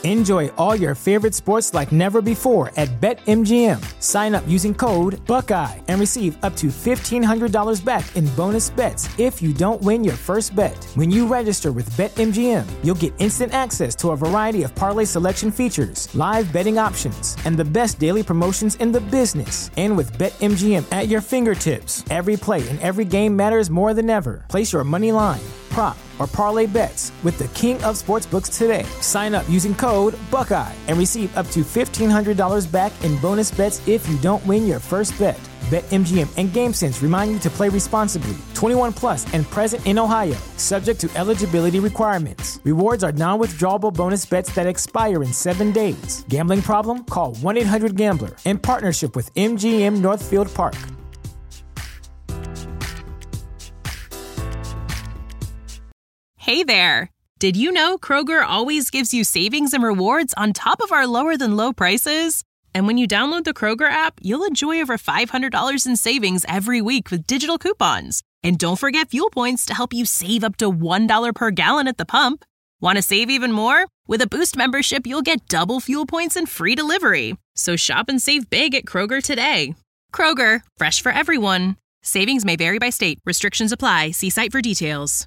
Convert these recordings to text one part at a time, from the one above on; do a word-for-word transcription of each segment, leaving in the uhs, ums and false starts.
Enjoy all your favorite sports like never before at BetMGM. Sign up using code Buckeye and receive up to fifteen hundred dollars back in bonus bets if you don't win your first bet. When you register with BetMGM, you'll get instant access to a variety of parlay selection features, live betting options, and the best daily promotions in the business. And with BetMGM at your fingertips, every play and every game matters more than ever. Place your money line, prop, or parlay bets with the king of sportsbooks today. Sign up using code Buckeye and receive up to fifteen hundred dollars back in bonus bets if you don't win your first bet. BetMGM and GameSense remind you to play responsibly. twenty-one plus and present in Ohio, subject to eligibility requirements. Rewards are non-withdrawable bonus bets that expire in seven days. Gambling problem? Call one eight hundred gambler in partnership with M G M Northfield Park. Hey there! Did you know Kroger always gives you savings and rewards on top of our lower than low prices? And when you download the Kroger app, you'll enjoy over five hundred dollars in savings every week with digital coupons. And don't forget fuel points to help you save up to one dollar per gallon at the pump. Want to save even more? With a Boost membership, you'll get double fuel points and free delivery. So shop and save big at Kroger today. Kroger, fresh for everyone. Savings may vary by state. Restrictions apply. See site for details.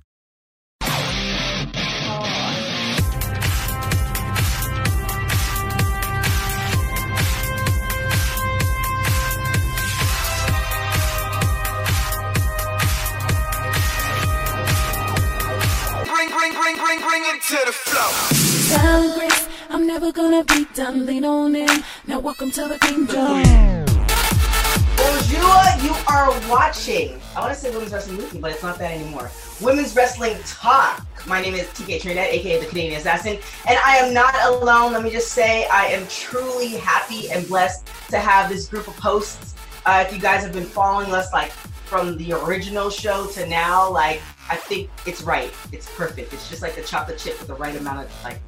Bring, bring, bring it to the flow. Silent grace, I'm never gonna be done. Lean on in. Now welcome to the kingdom. Bonjour, you are watching. I want to say Women's Wrestling Weekly, but it's not that anymore. Women's Wrestling Talk. My name is T K Trinidad, aka the Canadian Assassin, and I am not alone. Let me just say I am truly happy and blessed to have this group of hosts. Uh, if you guys have been following us, like from the original show to now, like I think it's right. It's perfect. It's just like the chocolate chip with the right amount of like.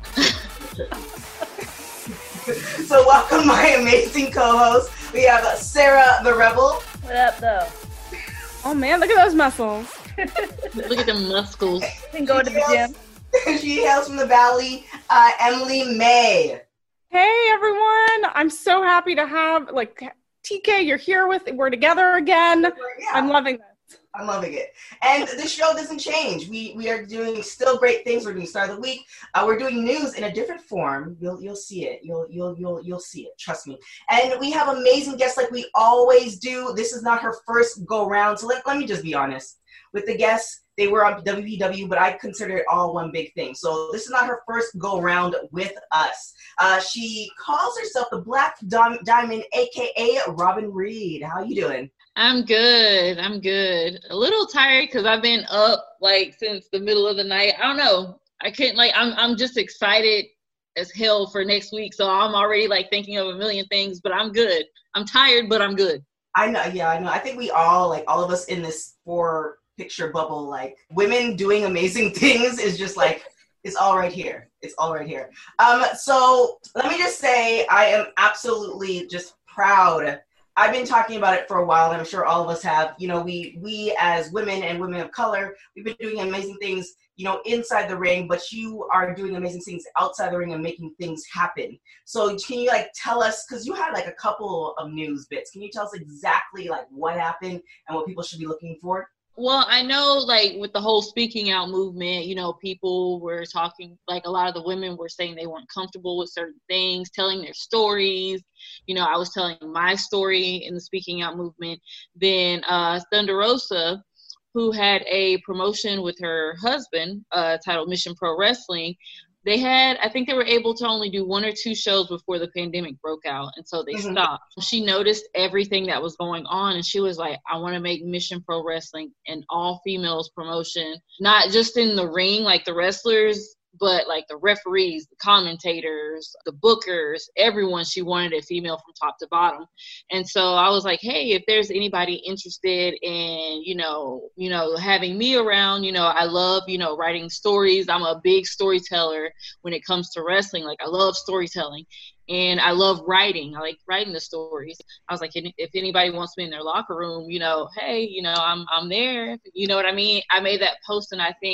So welcome my amazing co-hosts. We have Sarah the Rebel. What up, though? Oh man, look at those muscles. Look at the muscles. Can go to the gym. She hails from the Valley. Uh, Emily May. Hey everyone! I'm so happy to have like T K. You're here with. We're together again. Yeah. I'm loving this. I'm loving it. And this show doesn't change. We we are doing still great things. We're doing Start of the Week. Uh, we're doing news in a different form. You'll you'll see it. You'll you'll you'll you'll see it. Trust me. And we have amazing guests like we always do. This is not her first go round. So let, let me just be honest. With the guests, they were on W P W, but I consider it all one big thing. So this is not her first go round with us. Uh, she calls herself the Black Dom- Diamond, a k a. Robin Reed. How you doing? I'm good. I'm good. A little tired because I've been up like since the middle of the night. I don't know. I can't like. I'm. I'm just excited as hell for next week. So I'm already like thinking of a million things. But I'm good. I'm tired, but I'm good. I know. Yeah, I know. I think we all like all of us in this four picture bubble. Like women doing amazing things is just like it's all right here. It's all right here. Um. So let me just say I am absolutely just proud. I've been talking about it for a while, and I'm sure all of us have. You know, we we as women and women of color, we've been doing amazing things, you know, inside the ring, but you are doing amazing things outside the ring and making things happen. So can you, like, tell us, because you had, like, a couple of news bits. Can you tell us exactly, like, what happened and what people should be looking for? Well, I know, like, with the whole speaking out movement, you know, people were talking, like, a lot of the women were saying they weren't comfortable with certain things, telling their stories. You know, I was telling my story in the speaking out movement. Then uh, Thunder Rosa, who had a promotion with her husband uh, titled Mission Pro Wrestling, they had, I think they were able to only do one or two shows before the pandemic broke out. And so they mm-hmm. stopped. She noticed everything that was going on. And she was like, I want to make Mission Pro Wrestling an all females promotion, not just in the ring, like the wrestlers, but like the referees, the commentators, the bookers, everyone. She wanted a female from top to bottom. And so I was like, hey, if there's anybody interested in, you know, you know, having me around, you know, I love, you know, writing stories. I'm a big storyteller when it comes to wrestling. Like I love storytelling and I love writing. I like writing the stories. I was like, if anybody wants me in their locker room, you know, hey, you know, I'm, I'm there. You know what I mean? I made that post and I think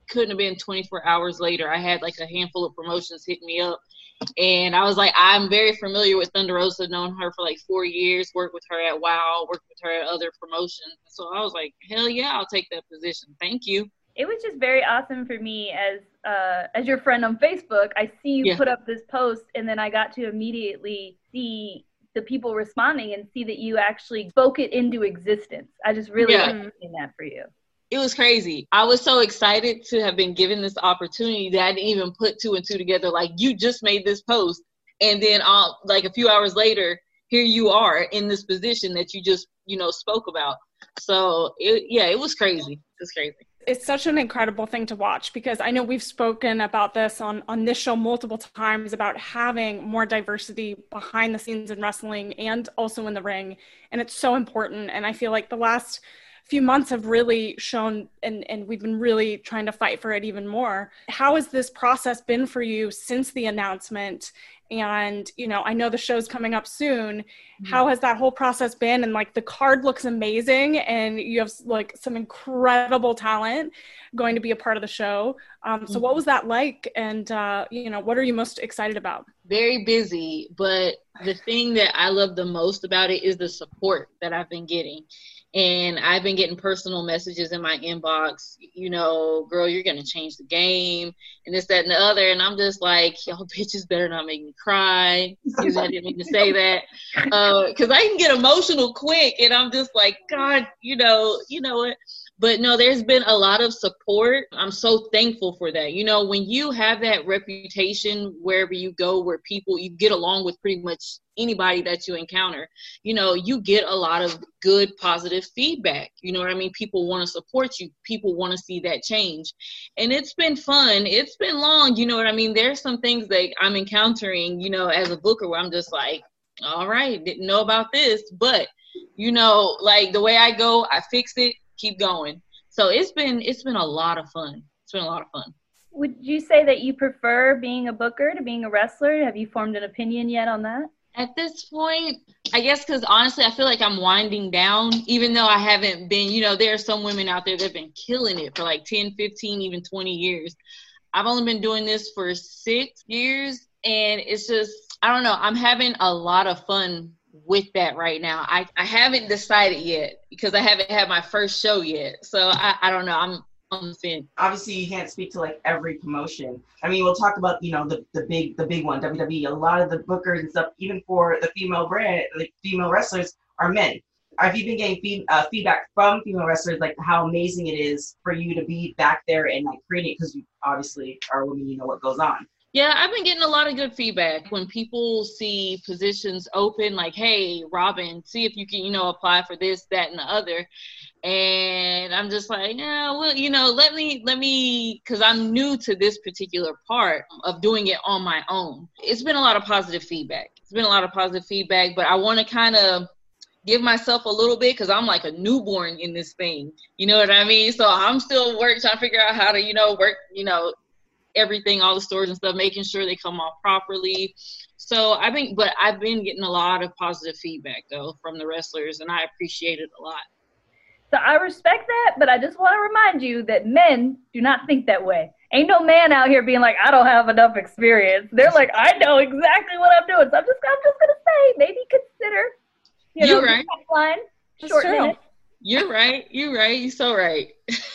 couldn't have been twenty-four hours later, I had like a handful of promotions hit me up. And I was like, I'm very familiar with Thunder Rosa, known her for like four years, worked with her at WOW, worked with her at other promotions. So I was like, hell yeah, I'll take that position. Thank you. It was just very awesome for me as uh, as your friend on Facebook. I see you yeah. put up this post, and then I got to immediately see the people responding and see that you actually spoke it into existence. I just really yeah. like seeing that for you. It was crazy. I was so excited to have been given this opportunity that I didn't even put two and two together. Like, you just made this post, and then uh, like a few hours later, here you are in this position that you just, you know, spoke about. So, it, yeah, it was crazy. It was crazy. It's such an incredible thing to watch, because I know we've spoken about this on, on this show multiple times about having more diversity behind the scenes in wrestling and also in the ring. And it's so important. And I feel like the last few months have really shown, and, and we've been really trying to fight for it even more. How has this process been for you since the announcement? And, you know, I know the show's coming up soon. Mm-hmm. How has that whole process been? And like, the card looks amazing, and you have like some incredible talent going to be a part of the show. Um, so mm-hmm. what was that like? And, uh, you know, what are you most excited about? Very busy, but the thing that I love the most about it is the support that I've been getting. And I've been getting personal messages in my inbox, you know, girl, you're going to change the game and this, that, and the other. And I'm just like, y'all bitches better not make me cry. Excuse me, I didn't mean to say that. Because uh, I can get emotional quick. And I'm just like, God, you know, you know what? But no, there's been a lot of support. I'm so thankful for that. You know, when you have that reputation wherever you go, where people, you get along with pretty much anybody that you encounter, you know, you get a lot of good, positive feedback. You know what I mean? People want to support you. People want to see that change. And it's been fun. It's been long. You know what I mean? There's some things that I'm encountering, you know, as a booker, where I'm just like, all right, didn't know about this. But, you know, like the way I go, I fix it. Keep going. So it's been it's been a lot of fun. It's been a lot of fun. Would you say that you prefer being a booker to being a wrestler? Have you formed an opinion yet on that? At this point, I guess because honestly, I feel like I'm winding down, even though I haven't been, you know, there are some women out there that have been killing it for like ten, fifteen, even twenty years. I've only been doing this for six years, and it's just, I don't know, I'm having a lot of fun with that right now. I, I haven't decided yet, because I haven't had my first show yet. So I, I don't know. I'm on the fence. Obviously, you can't speak to like every promotion. I mean, we'll talk about, you know, the, the big the big one, W W E. A lot of the bookers and stuff, even for the female brand, like female wrestlers, are men. Have you been getting feed, uh, feedback from female wrestlers, like how amazing it is for you to be back there and like creating it? Because you obviously are a woman, you know what goes on. Yeah, I've been getting a lot of good feedback when people see positions open, like, hey, Robin, see if you can, you know, apply for this, that, and the other. And I'm just like, yeah, well, you know, let me, let me, because I'm new to this particular part of doing it on my own. It's been a lot of positive feedback. It's been a lot of positive feedback, but I want to kind of give myself a little bit, because I'm like a newborn in this thing. You know what I mean? So I'm still working, trying to figure out how to, you know, work, you know, everything, all the stores and stuff, making sure they come off properly. So I've been, but I've been getting a lot of positive feedback though from the wrestlers, and I appreciate it a lot. So I respect that, but I just want to remind you that men do not think that way. Ain't no man out here being like, I don't have enough experience. They're like, I know exactly what I'm doing. So I'm just, I'm just gonna say, maybe consider, you know, You're right. Line, shorten it. You're right. You're right. You're so right.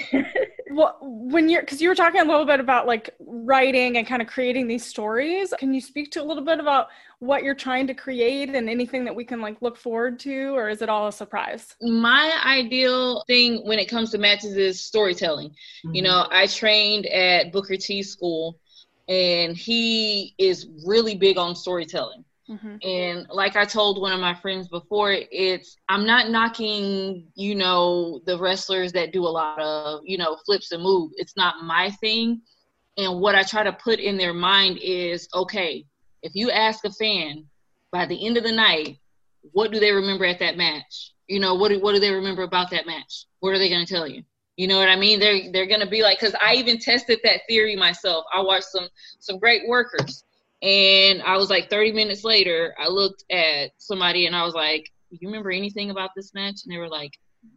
Well, when you're, because you were talking a little bit about like writing and kind of creating these stories, can you speak to a little bit about what you're trying to create and anything that we can like look forward to, or is it all a surprise? My ideal thing when it comes to matches is storytelling. Mm-hmm. You know, I trained at Booker T school, and he is really big on storytelling. Mm-hmm. And like I told one of my friends before, it's, I'm not knocking, you know, the wrestlers that do a lot of, you know, flips and move. It's not my thing. And what I try to put in their mind is, okay, if you ask a fan by the end of the night, what do they remember at that match? You know, what do, what do they remember about that match? What are they going to tell you? You know what I mean? They're, they're going to be like, because I even tested that theory myself. I watched some, some great workers. And I was like, thirty minutes later, I looked at somebody and I was like, you remember anything about this match? And they were like, nope.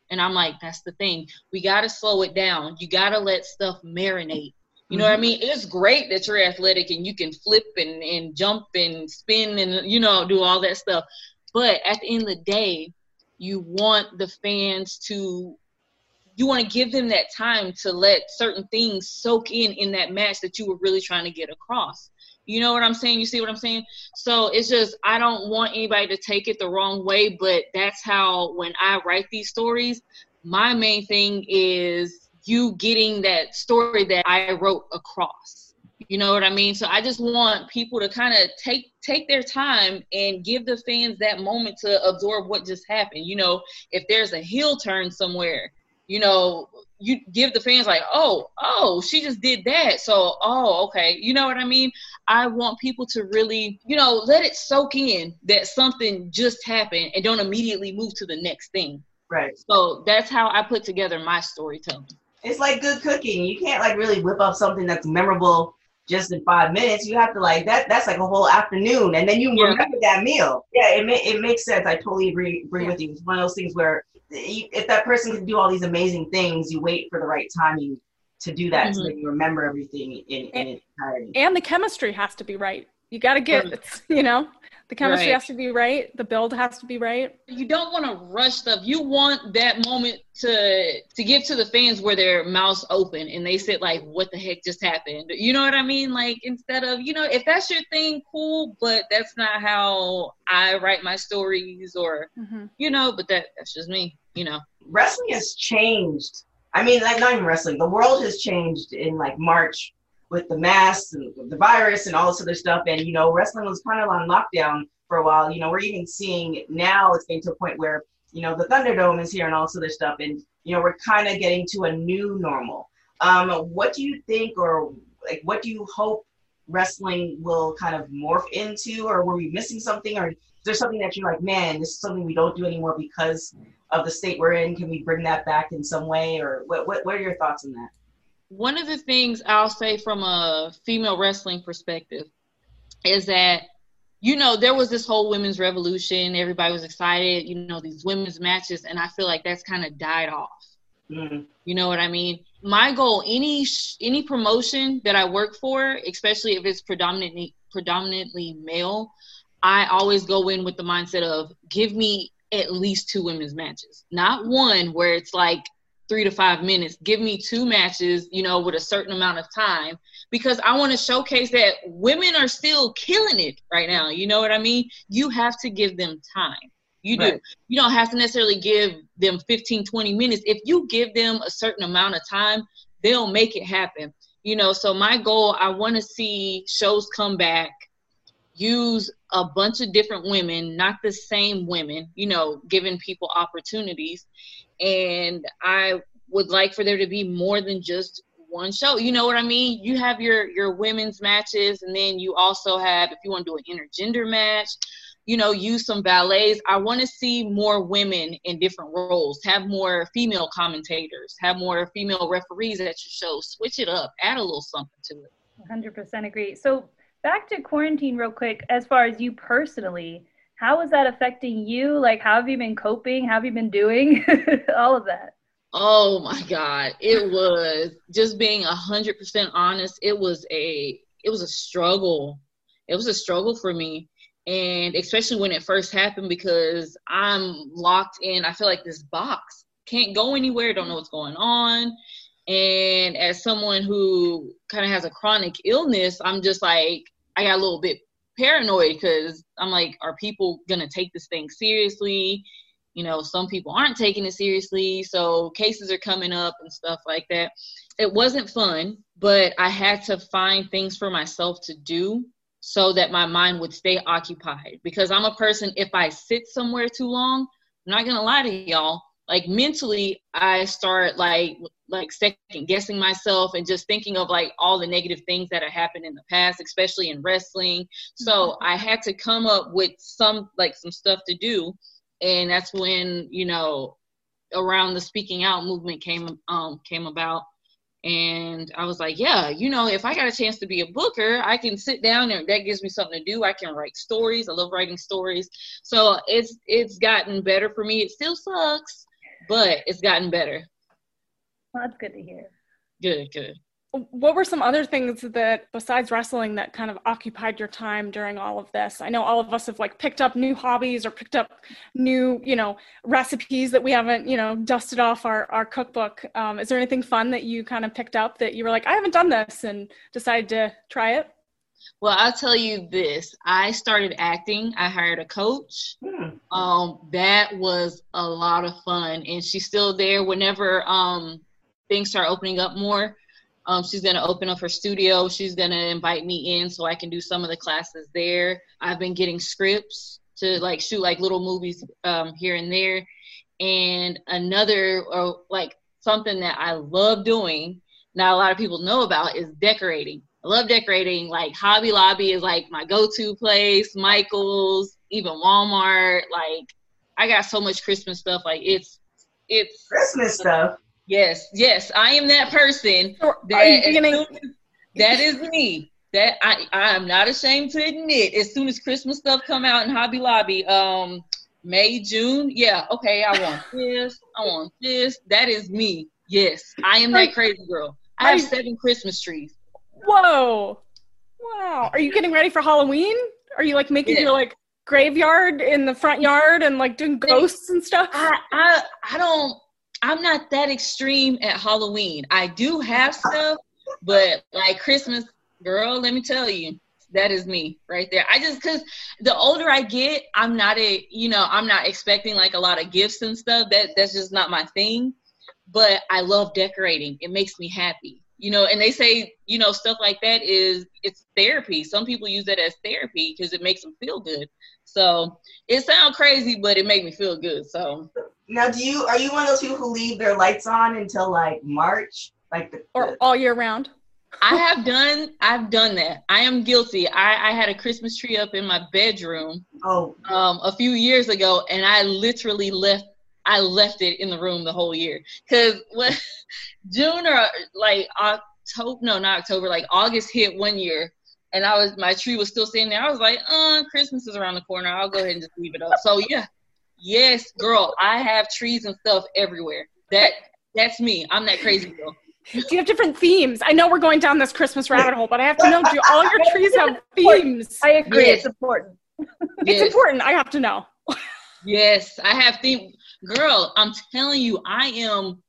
And I'm like, that's the thing. We got to slow it down. You got to let stuff marinate. You know mm-hmm. what I mean? It's great that you're athletic and you can flip and, and jump and spin and, you know, do all that stuff. But at the end of the day, you want the fans to, you want to give them that time to let certain things soak in in that match that you were really trying to get across. You know what I'm saying? You see what I'm saying? So it's just, I don't want anybody to take it the wrong way, but that's how, when I write these stories, my main thing is you getting that story that I wrote across. You know what I mean? So I just want people to kind of take take their time and give the fans that moment to absorb what just happened. You know, if there's a heel turn somewhere, you know, you give the fans like, oh, oh, she just did that. So, oh, okay. You know what I mean? I want people to really, you know, let it soak in that something just happened and don't immediately move to the next thing. Right. So that's how I put together my storytelling. It's like good cooking. You can't like really whip up something that's memorable just in five minutes. You have to like that. That's like a whole afternoon, and then you yeah. remember that meal. Yeah, it ma- it makes sense. I totally agree agree yeah. with you. It's one of those things where you, if that person can do all these amazing things, you wait for the right timing to do that, mm-hmm. so that you remember everything in, in its entirety. And the chemistry has to be right. You got to get, it's, you know, the chemistry right. has to be right. The build has to be right. You don't want to rush stuff. You want that moment to to give to the fans where their mouths open and they sit like, what the heck just happened? You know what I mean? Like, instead of, you know, if that's your thing, cool, but that's not how I write my stories or, mm-hmm. you know, but that that's just me, you know. Wrestling has changed. I mean, like, not even wrestling. The world has changed in like March with the masks and the virus and all this other stuff. And, you know, wrestling was kind of on lockdown for a while. You know, we're even seeing now it's getting to a point where, you know, the Thunderdome is here and all this other stuff. And, you know, we're kind of getting to a new normal. Um, what do you think, or like, what do you hope wrestling will kind of morph into? Or were we missing something? Or is there something that you're like, man, this is something we don't do anymore because of the state we're in? Can we bring that back in some way? Or what, what, what are your thoughts on that? One of the things I'll say from a female wrestling perspective is that, you know, there was this whole women's revolution. Everybody was excited, you know, these women's matches. And I feel like that's kind of died off. Mm-hmm. You know what I mean? My goal, any any promotion that I work for, especially if it's predominantly predominantly male, I always go in with the mindset of give me at least two women's matches. Not one where it's like three to five minutes. Give me two matches, you know, with a certain amount of time, because I want to showcase that women are still killing it right now. You know what I mean? You have to give them time. You do. Right. You don't have to necessarily give them fifteen, twenty minutes. If you give them a certain amount of time, they'll make it happen. You know, so my goal, I want to see shows come back, use a bunch of different women, not the same women, you know, giving people opportunities. And I would like for there to be more than just one show. You know what I mean? You have your, your women's matches, and then you also have, if you want to do an intergender match, you know, use some ballets. I want to see more women in different roles, have more female commentators, have more female referees at your show. Switch it up, add a little something to it. one hundred percent agree. So back to quarantine real quick, as far as you personally, how is that affecting you? Like, how have you been coping? How have you been doing? All of that. Oh my God. It was, just being a hundred percent honest, it was a, it was a struggle. It was a struggle for me. And especially when it first happened, because I'm locked in, I feel like this box, can't go anywhere, don't know what's going on. And as someone who kind of has a chronic illness, I'm just like, I got a little bit paranoid, because I'm like, are people going to take this thing seriously? You know, some people aren't taking it seriously. So cases are coming up and stuff like that. It wasn't fun, but I had to find things for myself to do so that my mind would stay occupied. Because I'm a person, if I sit somewhere too long, I'm not going to lie to y'all, like mentally, I start like, like second guessing myself and just thinking of like all the negative things that have happened in the past, especially in wrestling. So I had to come up with some, like some stuff to do. And that's when, you know, around the speaking out movement came, um, came about. And I was like, yeah, you know, if I got a chance to be a booker, I can sit down and that gives me something to do. I can write stories. I love writing stories. So it's, it's gotten better for me. It still sucks, but it's gotten better. Well, that's good to hear. Good, good. What were some other things that, besides wrestling, that kind of occupied your time during all of this? I know all of us have like picked up new hobbies or picked up new, you know, recipes that we haven't, you know, dusted off our, our cookbook. Um, is there anything fun that you kind of picked up that you were like, I haven't done this, and decided to try it? Well, I'll tell you this. I started acting. I hired a coach. Hmm. Um, that was a lot of fun. And she's still there whenever um, things start opening up more. Um, she's going to open up her studio. She's going to invite me in so I can do some of the classes there. I've been getting scripts to like shoot like little movies um, here and there. And another, or like something that I love doing, not a lot of people know about, is decorating. I love decorating. Like Hobby Lobby is like my go-to place. Michael's, even Walmart. Like I got so much Christmas stuff. Like it's, it's Christmas stuff. Yes, yes, I am that person. That, Are you beginning- that is me. That I, I am not ashamed to admit. As soon as Christmas stuff come out in Hobby Lobby, um, May, June, yeah, okay, I want this, I want this. That is me. Yes, I am that crazy girl. I have seven Christmas trees. Whoa! Wow. Are you getting ready for Halloween? Are you like making yeah. your like graveyard in the front yard and like doing ghosts and stuff? I, I, I don't. I'm not that extreme at Halloween. I do have stuff, but like Christmas, girl, let me tell you, that is me right there. I just, cause the older I get, I'm not a, you know, I'm not expecting like a lot of gifts and stuff. That that's just not my thing. But I love decorating. It makes me happy, you know. And they say, you know, stuff like that is it's therapy. Some people use that as therapy because it makes them feel good. So it sounds crazy, but it made me feel good. So. Now, do you are you one of those people who leave their lights on until like March, like the, or the- all year round? I have done I've done that. I am guilty. I, I had a Christmas tree up in my bedroom oh um a few years ago, and I literally left I left it in the room the whole year. Cause what June or like October no not October, like August hit one year, and I was my tree was still sitting there. I was like, uh, Christmas is around the corner. I'll go ahead and just leave it up. So yeah. Yes, girl, I have trees and stuff everywhere. That that's me. I'm that crazy girl. Do you have different themes? I know we're going down this Christmas rabbit hole, but I have to know, do all your trees have themes? I agree. Yes. It's important. It's Yes. important. I have to know. Yes, I have theme. Girl, I'm telling you, I am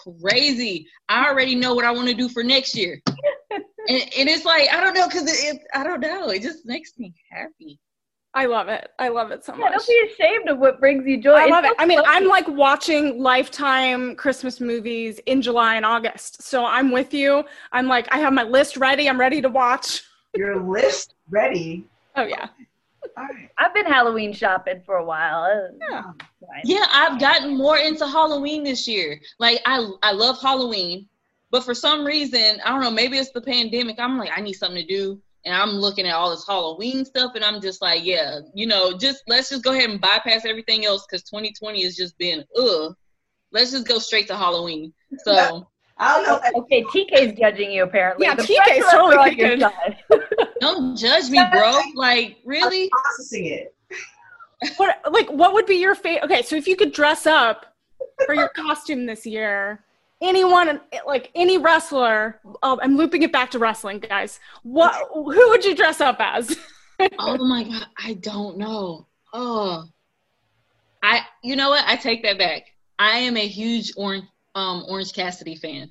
crazy. I already know what I want to do for next year. and, and it's like, I don't know, because it, it, I don't know. It just makes me happy. I love it. I love it so Yeah, much. don't be ashamed of what brings you joy. I love It's it. so I mean, funny. I'm like watching Lifetime Christmas movies in July and August. So I'm with you. I'm like, I have my list ready. I'm ready to watch. your list ready. Oh, yeah. All right. I've been Halloween shopping for a while. Yeah. Yeah, I've gotten more into Halloween this year. Like, I I love Halloween, but for some reason, I don't know, maybe it's the pandemic. I'm like, I need something to do. And I'm looking at all this Halloween stuff, and I'm just like, yeah, you know, just let's just go ahead and bypass everything else, because twenty twenty has just been, ugh. Let's just go straight to Halloween. So I don't know. If Okay, T K's judging you apparently. Yeah, The T K's pressure is totally on your kicking. side. don't judge me, bro. Like, really? I'm processing it. What, like, what would be your favorite? Okay, so if you could dress up for your costume this year, anyone, like any wrestler, oh, I'm looping it back to wrestling, guys. What? Who would you dress up as? Oh my God, I don't know. Oh, I. You know what? I take that back. I am a huge Orange, um, Orange Cassidy fan.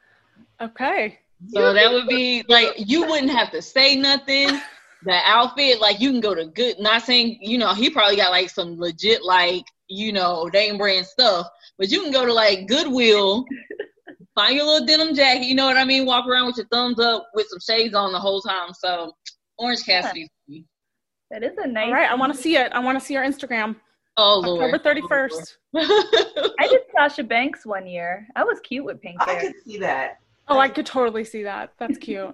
Okay. So that would be like, you wouldn't have to say nothing. The outfit, like, you can go to good, not saying, you know, he probably got like some legit, like, you know, name brand stuff, but you can go to like Goodwill, find your little denim jacket, you know what I mean? Walk around with your thumbs up with some shades on the whole time. So Orange Cassidy. Yeah. That is a nice. All right, I want to see it. I want to see your Instagram. Oh, Lord. October thirty-first. I did Sasha Banks one year. I was cute with pink I hair. could see that. Oh, I could totally see that. That's cute.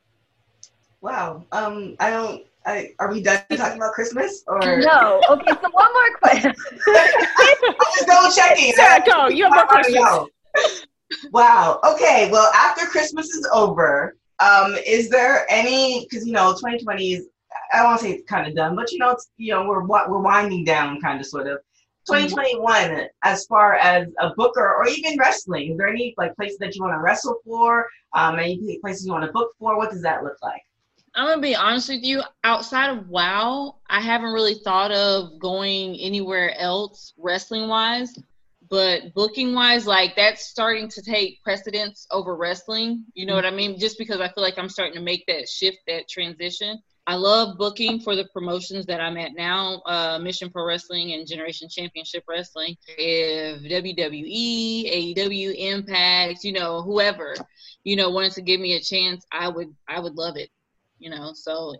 Wow. Um, I don't. I are we done talking about Christmas or No. Okay, so one more question. I'm just double checking. Sarah, go. You have more questions. Wow. Okay. Well, after Christmas is over, um, is there any? Because you know, twenty twenty is. I don't want to say it's kind of done, but you know, it's you know, we're we're winding down, kind of, sort of. twenty twenty-one, as far as a booker or even wrestling, is there any like places that you want to wrestle for? Um, any places you want to book for? What does that look like? I'm gonna be honest with you. Outside of WoW, I haven't really thought of going anywhere else wrestling wise. But booking wise, like that's starting to take precedence over wrestling. You know mm-hmm. what I mean? Just because I feel like I'm starting to make that shift, that transition. I love booking for the promotions that I'm at now, uh, Mission Pro Wrestling and Generation Championship Wrestling. If W W E, A E W, Impact, you know, whoever, you know, wanted to give me a chance, I would, I would love it. You know, so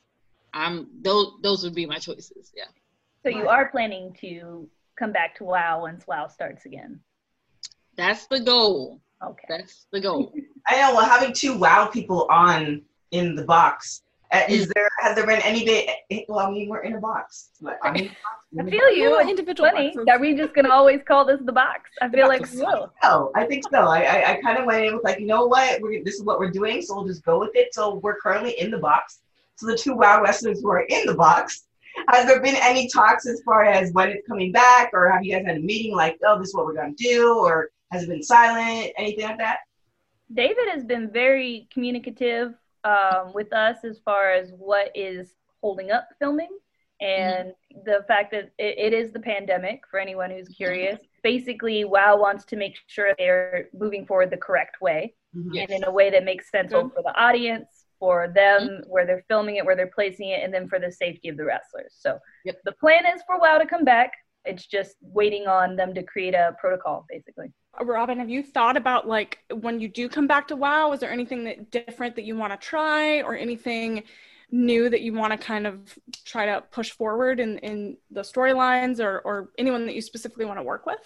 I'm those, those would be my choices. Yeah. So you are planning to come back to WoW once WoW starts again? That's the goal. Okay. That's the goal. I know. Well, having two WoW people on in the box. Uh, is there has there been any bit? Well, I mean, we're in a box. But I, mean, I feel you. It's individual funny. Boxes. Are we just gonna always call this the box? I feel like we will. No, I think so. I I, I kind of went in with like, you know what? We're, this is what we're doing, so we'll just go with it. So we're currently in the box. So the two WoW wrestlers who are in the box. Has there been any talks as far as when it's coming back, or have you guys had a meeting like, oh, this is what we're gonna do, or has it been silent? Anything like that? David has been very communicative. Um, with us as far as what is holding up filming and mm-hmm. the fact that it, it is the pandemic for anyone who's curious. Basically, WoW wants to make sure they're moving forward the correct way mm-hmm. and in a way that makes sense mm-hmm. for the audience, for them, mm-hmm. where they're filming it, where they're placing it, and then for the safety of the wrestlers. So yep. the plan is for WoW to come back. It's just waiting on them to create a protocol, basically. Robin, have you thought about, like, when you do come back to WoW, is there anything that different that you want to try or anything new that you want to kind of try to push forward in, in the storylines or, or anyone that you specifically want to work with?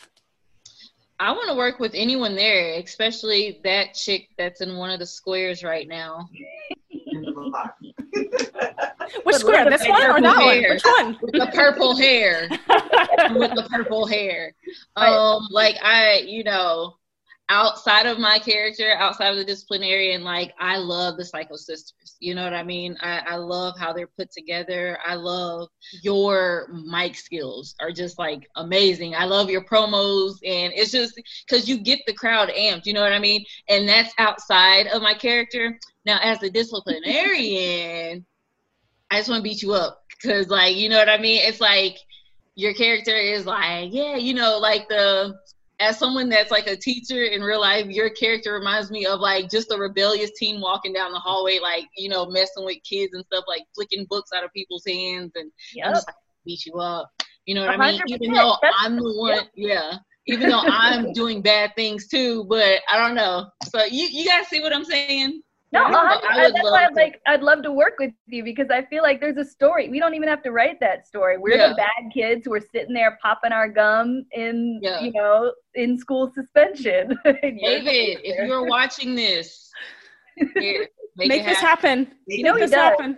I want to work with anyone there, especially that chick that's in one of the squares right now. Which square? This one or that one? Which one? With the purple hair. With the purple hair. Um, like I, you know, outside of my character, outside of the disciplinarian, like I love the Psycho Sisters. You know what I mean? I, I love how they're put together. I love your mic skills are just like amazing. I love your promos, and it's just because you get the crowd amped. You know what I mean? And that's outside of my character. Now, as the disciplinarian, I just want to beat you up because, like, you know what I mean? It's like your character is like, yeah, you know, like the, as someone that's like a teacher in real life, your character reminds me of like just a rebellious teen walking down the hallway, like, you know, messing with kids and stuff, like flicking books out of people's hands and yep. I'm just like, beat you up. You know what I mean? Even though I'm the one, yep. yeah, even though I'm doing bad things too, but I don't know. So you, you guys see what I'm saying? No, I I that's why I'd like I'd love to work with you because I feel like there's a story. We don't even have to write that story. We're yeah. the bad kids who are sitting there popping our gum in yeah. you know in school suspension. David, if you're watching this, here, make, make this happen. happen. You know, make this happen.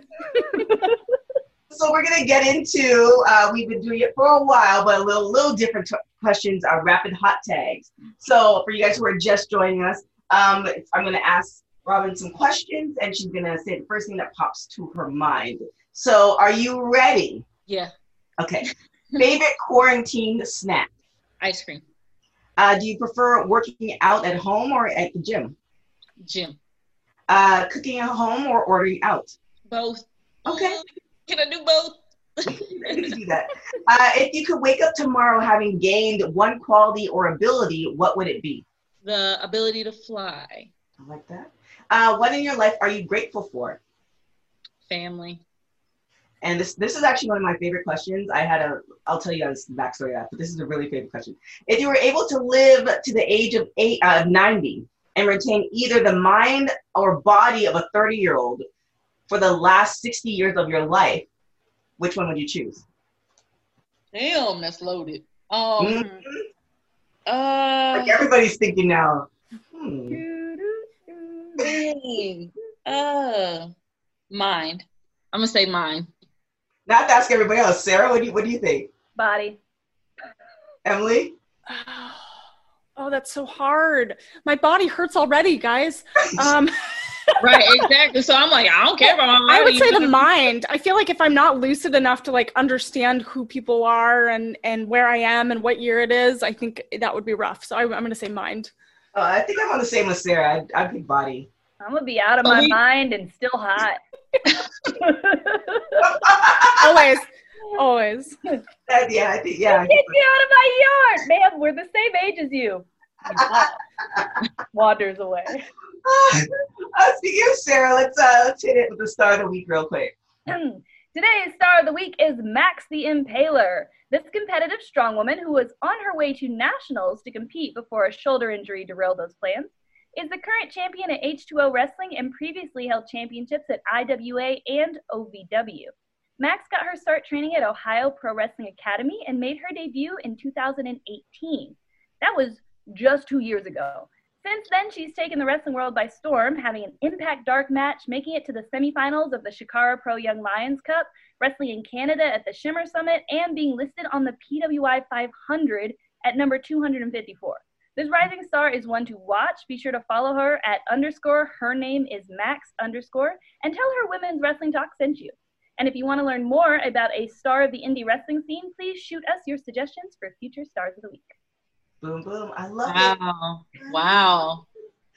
So we're gonna get into. Uh, we've been doing it for a while, but a little little different t- questions are rapid hot tags. So for you guys who are just joining us, um, I'm gonna ask Robin some questions, and she's gonna say the first thing that pops to her mind. So, are you ready? Yeah. Okay. Favorite quarantine snack? Ice cream. Uh, do you prefer working out at home or at the gym? Gym. Uh, cooking at home or ordering out? Both. Okay. Can I do both? You can do that. Uh, if you could wake up tomorrow having gained one quality or ability, what would it be? The ability to fly. I like that. Uh, what in your life are you grateful for? Family. And this this is actually one of my favorite questions. I had a, I'll tell you guys the backstory of that, but this is a really favorite question. If you were able to live to the age of eight, uh, ninety and retain either the mind or body of a thirty-year-old for the last sixty years of your life, which one would you choose? Damn, that's loaded. Um, mm-hmm. uh, like everybody's thinking now. Hmm. uh, mind. I'm gonna say mind. Not to ask everybody else. Sarah, what do you what do you think? Body. Emily? Oh, that's so hard. My body hurts already, guys. Um, Right, exactly. So I'm like, I don't care about my body. I would say the mind. I feel like if I'm not lucid enough to like understand who people are and, and where I am and what year it is, I think that would be rough. So I, I'm going to say mind. Uh, I think I'm on the same with Sarah. I'd, I'd pick body. I'm going to be out of my mind and still hot. Always. Always. Uh, yeah, I think, yeah. Get me out of my yard. Man, we're the same age as you. Wanders away. Uh, speaking of Sarah, let's uh, let's hit it with the star of the week real quick. Today's star of the week is Max the Impaler. This competitive strongwoman, who was on her way to nationals to compete before a shoulder injury derailed those plans, is the current champion at H two O Wrestling and previously held championships at I W A and O V W. Max got her start training at Ohio Pro Wrestling Academy and made her debut in two thousand eighteen. That was just two years ago. Since then, she's taken the wrestling world by storm, having an Impact Dark match, making it to the semifinals of the Shikara Pro Young Lions Cup, wrestling in Canada at the Shimmer Summit, and being listed on the P W I five hundred at number two hundred fifty-four. This rising star is one to watch. Be sure to follow her at underscore her name is Max underscore and tell her Women's Wrestling Talk sent you. And if you want to learn more about a star of the indie wrestling scene, please shoot us your suggestions for future stars of the week. Boom, boom. I love wow. it. Wow.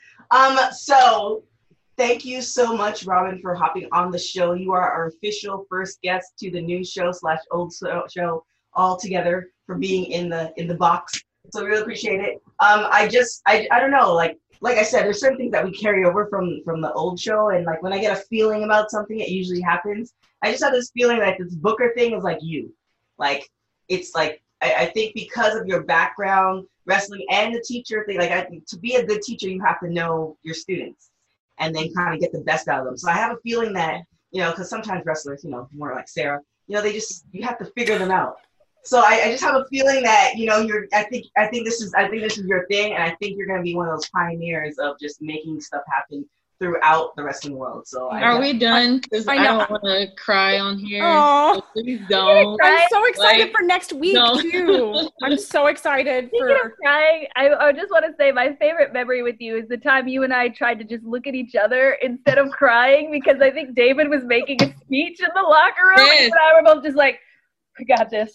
Um, so thank you so much, Robin, for hopping on the show. You are our official first guest to the new show slash old show all together for being in the in the box. So we really appreciate it. Um, I just I I don't know, like like I said, there's certain things that we carry over from from the old show, and like when I get a feeling about something, it usually happens. I just have this feeling that this Booker thing is like you. Like it's like I, I think because of your background, wrestling and the teacher thing, like I, to be a good teacher, you have to know your students and then kind of get the best out of them. So I have a feeling that, you know, because sometimes wrestlers, you know, more like Sarah, you know, they just, you have to figure them out. So I, I just have a feeling that, you know, you're, I think, I think this is, I think this is your thing. And I think you're going to be one of those pioneers of just making stuff happen throughout the wrestling world. So are I, we done? Because I, I don't want to cry on here. So please don't. I'm so excited like, like, for next week no. too. I'm so excited Speaking for of crying. I, I just want to say my favorite memory with you is the time you and I tried to just look at each other instead of crying, because I think David was making a speech in the locker room yes. and I were both just like, we got this.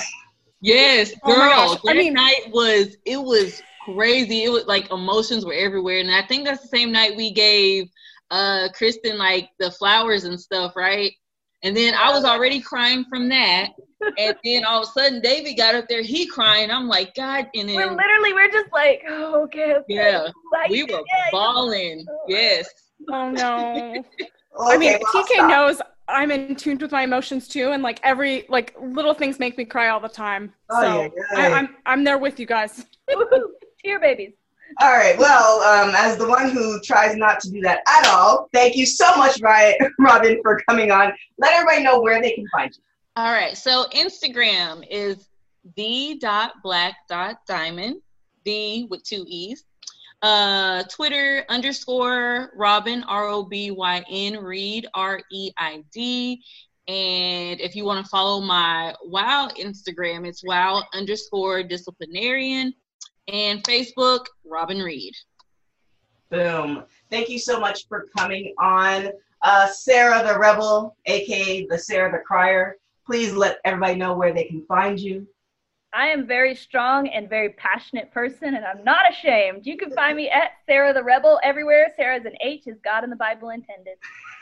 Yes, girl. Oh that I mean, night was it was. crazy. It was like emotions were everywhere, and I think that's the same night we gave uh Kristen like the flowers and stuff, right? And then I was already crying from that, and then all of a sudden David got up there, he crying. I'm like, God, and then we're literally we're just like, oh, okay, okay. Yeah, we were bawling. Yes. Oh no. Okay, I mean, well, T K knows I'm in tune with my emotions too, and like every like little things make me cry all the time. So oh, yeah, yeah. I, I'm I'm there with you guys. Cheer babies. All right. Well, um, as the one who tries not to do that at all, thank you so much, Robin, for coming on. Let everybody know where they can find you. All right. So Instagram is the dot black dot diamond, D with two E's. Uh, Twitter underscore Robin, R O B Y N, Reid, R E I D. And if you want to follow my WOW Instagram, it's WOW underscore disciplinarian. And Facebook, Robin Reid. Boom. Thank you so much for coming on. Uh, Sarah the Rebel, a k a the Sarah the Crier. Please let everybody know where they can find you. I am very strong and very passionate person, and I'm not ashamed. You can find me at Sarah the Rebel everywhere. Sarah's an H, as God in the Bible intended.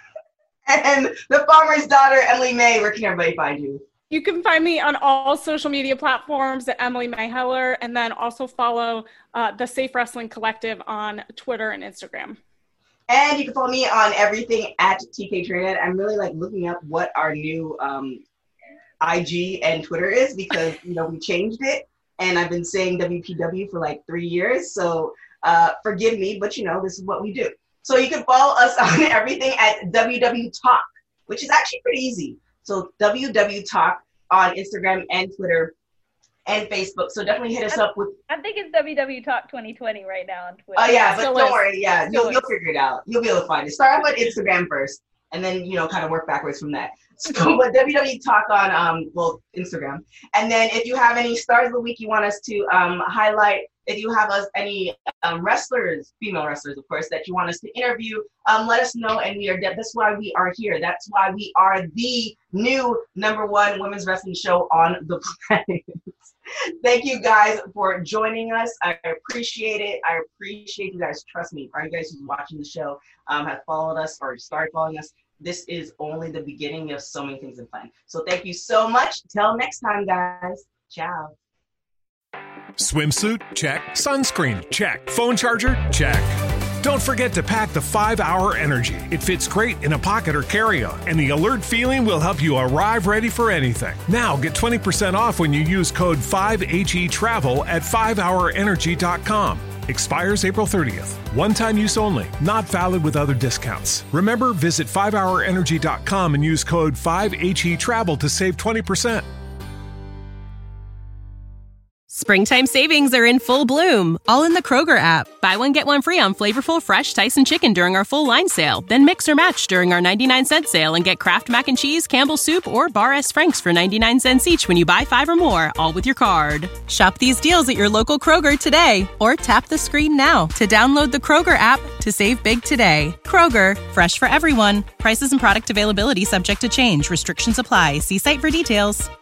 And the farmer's daughter, Emily May, where can everybody find you? You can find me on all social media platforms at Emily May Heller, and then also follow uh, the Safe Wrestling Collective on Twitter and Instagram. And you can follow me on everything at T K Trinidad. I'm really like looking up what our new um, I G and Twitter is, because you know we changed it, and I've been saying W P W for like three years. So uh, forgive me, but you know this is what we do. So you can follow us on everything at W W Talk, which is actually pretty easy. So W W Talk on Instagram and Twitter and Facebook. So definitely hit us I, up with. I think it's W W Talk twenty twenty right now on Twitter. Oh yeah, but Still don't is. worry. Yeah, Still you'll, you'll figure it out. You'll be able to find it. Start off with Instagram first. and then, you know, kind of work backwards from that. So, but W W E Talk on, um, well, Instagram. And then if you have any stars of the week you want us to um, highlight, if you have us any um, wrestlers, female wrestlers, of course, that you want us to interview, um, let us know. And we are, that's why we are here. That's why we are the new number one women's wrestling show on the planet. Thank you guys for joining us. I appreciate it. I appreciate you guys. Trust me, are you guys who's watching the show, um, have followed us or started following us? This is only the beginning of so many things in plan. So thank you so much. Till next time, guys. Ciao. Swimsuit? Check. Sunscreen? Check. Phone charger? Check. Don't forget to pack the five hour Energy. It fits great in a pocket or carry-on, and the alert feeling will help you arrive ready for anything. Now get twenty percent off when you use code five H E Travel at five hour energy dot com. Expires April thirtieth. One-time use only. Not valid with other discounts. Remember, visit five hour energy dot com and use code five H E Travel to save twenty percent. Springtime savings are in full bloom, all in the Kroger app. Buy one, get one free on flavorful, fresh Tyson chicken during our full line sale. Then mix or match during our ninety-nine cent sale and get Kraft Mac and Cheese, Campbell's Soup, or Bar S. Frank's for ninety-nine cents each when you buy five or more, all with your card. Shop these deals at your local Kroger today, or tap the screen now to download the Kroger app to save big today. Kroger, fresh for everyone. Prices and product availability subject to change. Restrictions apply. See site for details.